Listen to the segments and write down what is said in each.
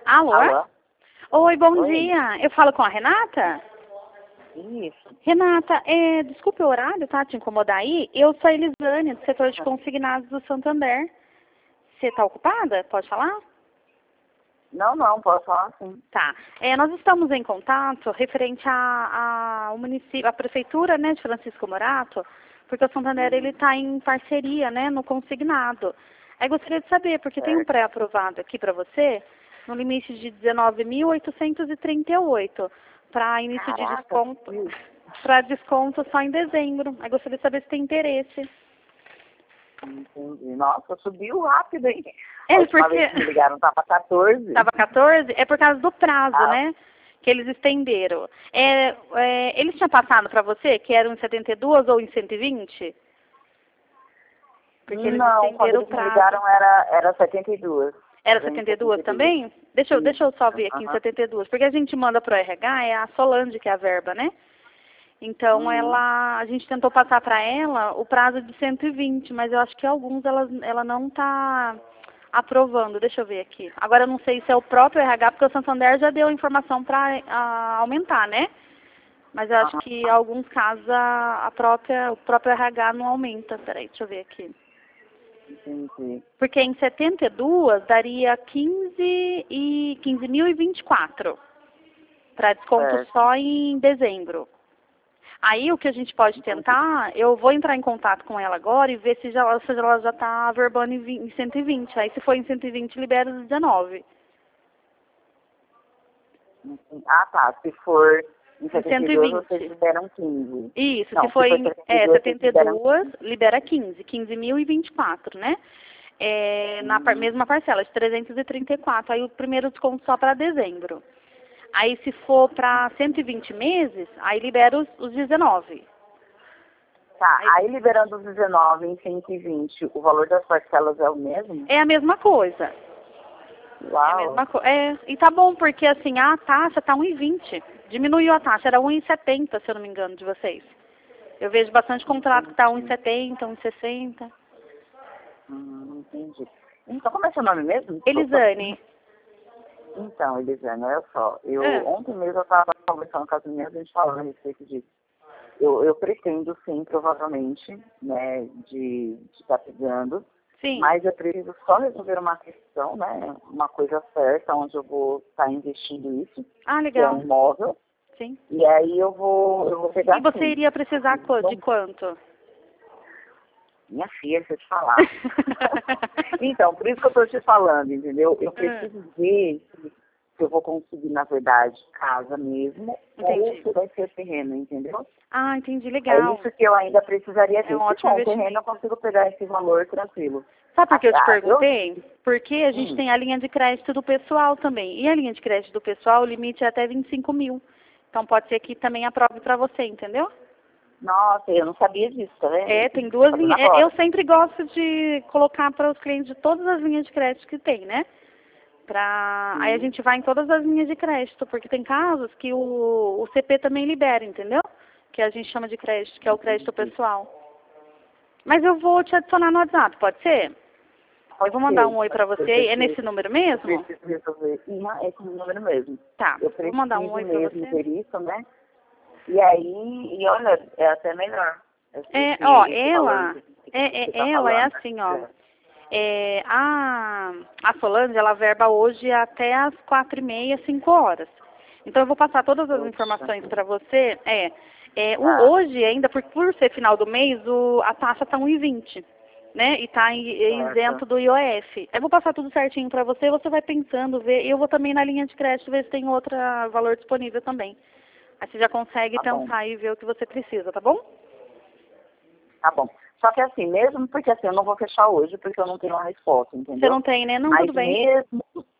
Alô? Alô? Oi, bom Oi? dia. Eu falo com a Renata? Isso. Renata, desculpe o horário, tá? Te incomodar aí? Eu sou a Elisânia, do setor de consignados do Santander. Você está ocupada? Pode falar? Não, posso falar sim. Tá. Nós estamos em contato referente ao município, à prefeitura, né, de Francisco Morato, porque o Santander ele está em parceria, né, no consignado. Aí gostaria de saber, porque tem um Certo. pré-aprovado aqui para você, no limite de 19.838, para início de Caraca, desconto, subiu. para desconto só em dezembro. Aí gostaria de saber se tem interesse. Entendi. Nossa, subiu rápido, hein? A É, última porque vez que me ligaram tava 14. estava 14, é por causa do prazo, Ah, né? Que eles estenderam. Eles tinham passado para você que era em 72 ou em 120? Porque eles não, quando estenderam o eles me prazo. ligaram era 72. Era Era em 72 72. também? Deixa eu só ver aqui em Aham. 72. Porque a gente manda para o RH, é a Solange que é a verba, né? Então Uhum. a gente tentou passar para ela o prazo de 120, mas eu acho que alguns ela não está aprovando. Deixa eu ver aqui. Agora eu não sei se é o próprio RH, porque o Santander já deu informação para aumentar, né? Mas eu acho Aham. que em alguns casos o próprio RH não aumenta. Peraí, deixa eu ver aqui. Entendi. Porque em 72 daria 15.024 para desconto Certo. só em dezembro. Aí o que a gente pode Entendi. tentar, eu vou entrar em contato com ela agora e ver se ela já está verbando em 120. Aí se for em 120, libera os 19. Ah, tá. Se for em Em 72, vocês 120. liberam 15. Isso, se Não, se for for em 72, vocês liberam 72, 15. libera 15. 15.024, né? Na Uhum. mesma parcela, de 334. Aí o primeiro desconto só para dezembro. Aí se for para 120 meses, aí libera os 19. Tá, Aí, aí liberando os 19 em 120, o valor das parcelas é o mesmo? é a mesma coisa. É a Uau. mesma coisa. E tá bom, porque assim, a taxa tá 1,20. Diminuiu a taxa, era 1,70, se eu não me engano, de vocês. Eu vejo bastante contrato que tá Entendi. 1,70, 1,60. Entendi. Então, como é seu nome mesmo? Desculpa. Elisane. Então, Elisane, olha só. Ah, Ontem mesmo eu estava conversando com as meninas, a gente falando a respeito disso. Eu pretendo, sim, provavelmente, né, de estar pegando, sim. mas eu preciso só resolver uma questão, né, uma coisa certa, onde eu vou estar investindo isso, Ah, que é legal. um imóvel, Sim. e aí eu vou E pegar você sim. iria precisar de Não, quanto? minha filha, deixa eu te falar. Então, por isso que eu estou te falando, entendeu? Eu Ah, preciso ver se eu vou conseguir, na verdade, casa mesmo, ou entendi. se vai ser terreno, entendeu? Ah, entendi, É legal. isso que eu ainda precisaria É um ver. Se ótimo for um terreno, eu investimento. consigo pegar esse valor tranquilo. Sabe por que eu te Eu, perguntei? Porque a gente hum, tem a linha de crédito do pessoal também. E a linha de crédito do pessoal, o limite é até 25 mil. Então pode ser que também aprove para você, entendeu? nossa, eu não sabia disso, tá vendo? Tem Tô duas sabendo linhas. Eu agora. sempre gosto de colocar para os clientes de todas as linhas de crédito que tem, né? Aí a Sim, gente vai em todas as linhas de crédito, porque tem casos que o CP também libera, entendeu? Que a gente chama de crédito, que é o crédito entendi. pessoal. Mas eu vou te adicionar no WhatsApp, pode ser? Eu vou mandar um oi Pode para ser, você. É porque nesse número eu mesmo? preciso resolver. É esse número mesmo. Tá. Eu Eu vou mandar um preciso oi para mesmo você. ver isso, né? E aí, olha, é até melhor esse valor Ela, que você está ela é falando. assim, ó. A Solange, ela verba hoje até às 4h30, 5 horas. Então eu vou passar todas as Poxa, informações para você. tá, Hoje ainda, por ser final do mês, a taxa está 1,20, né? E está certo. isento do IOF. Eu vou passar tudo certinho para você, você vai pensando, ver. Eu vou também na linha de crédito ver se tem outro valor disponível também. Aí você já consegue Tá bom, pensar e ver o que você precisa, tá bom? tá bom. Só que assim, mesmo porque assim, eu não vou fechar hoje porque eu não tenho uma resposta, Você entendeu? não tem, né? Não, Mas tudo bem. mesmo,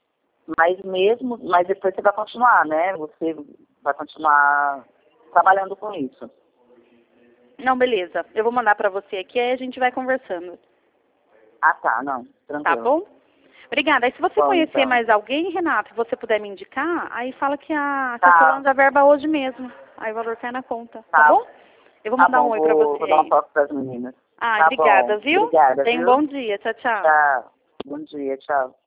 mas depois você vai continuar, né? Você vai continuar trabalhando com isso. Não, beleza. Eu vou mandar pra você aqui, aí a gente vai conversando. Ah, tá, não, Tá tranquilo. bom? Obrigada. Aí se você Bom, conhecer então. mais alguém, Renato, e você puder me indicar, aí fala que a Tá, Solange verba hoje mesmo. Aí o valor cai na conta. Tá tá, bom? Eu vou tá mandar um bom, oi pra você vou dar um aí. toque para as meninas. Ah, Tá bom, obrigada, viu? obrigada, Tenha um viu? bom dia. Tchau, tchau. Tchau. Bom dia, tchau.